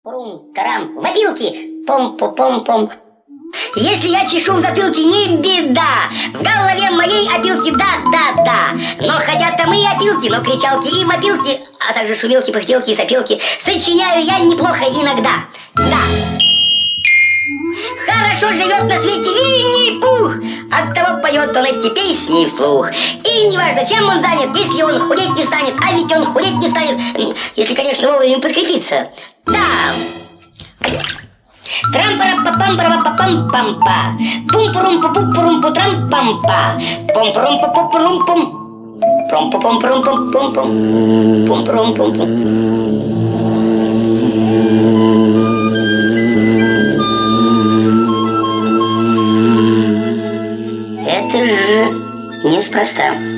Тарам, в опилке, пом-пом-пом-пом. Если я чешу в затылке, не беда. В голове моей опилки, да. Но хотя там и опилки, но кричалки и вопилки, а также шумелки, пыхтелки и сопелки сочиняю я неплохо иногда. Да. Хорошо живет на свете Винни-Пух, оттого поет он эти песни вслух. И неважно, чем он занят, если он худеть не станет, а ведь он худеть не станет, если, конечно, вовремя подкрепиться. Да. Трам-пара-па-пам-пара-па-пам-пам-па, пум-пурум-пу-пу-пурум-пу-трам-пам-па, пум-пурум-пу-пу-пурум-пум, пум-пу-пум-пурум-пум-пум, пум-пурум-пум-пум. Это же неспроста.